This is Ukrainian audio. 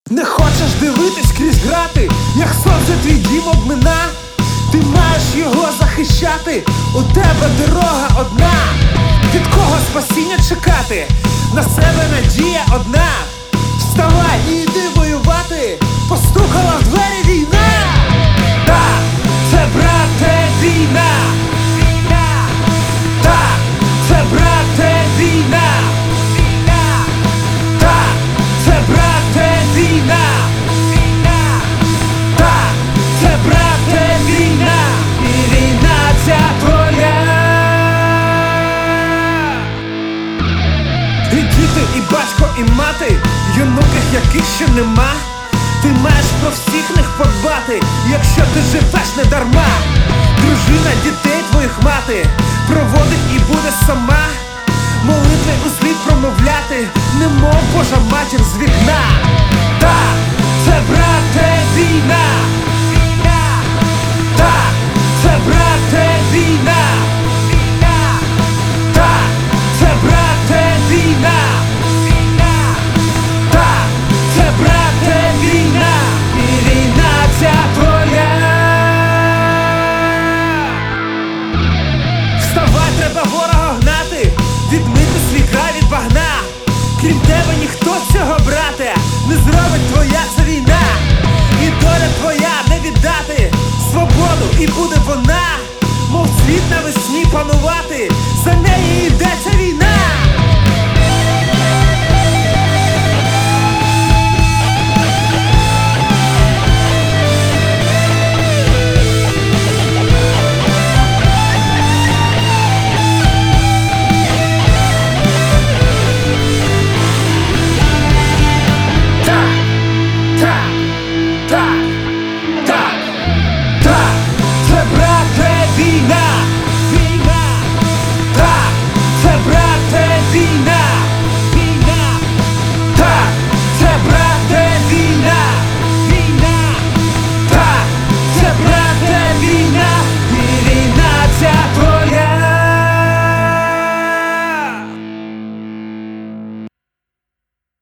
Не хочеш дивитись крізь грати, як сонце твій дім обмина. Ти маєш його захищати, у тебе дорога одна. Від кого спасіння чекати? На себе надія одна. Вставай і йди воювати, постукала в двері війна. Так, це, брате, війна. Так, це, брате, війна. Так, це, брате, війна. Так, це, брате, війна. І війна ця твоя. І діти, і батько, і мати, й онуких, яких ще нема. Ти маєш про всіх них подбати, якщо ти живеш не дарма. Дружина дітей твоїх мати проводить і буде сама. Молитви услід промовляти, немов Божа матір з вікна. Так, це, брате, війна. Так, це, брате, війна. Так, це, брате, війна. Так, це, брате, війна. І війна ця твоя. Вставай, треба ворога гнати, відмити свій край від багна. Крім тебе ніхто цього, брате, не зробить.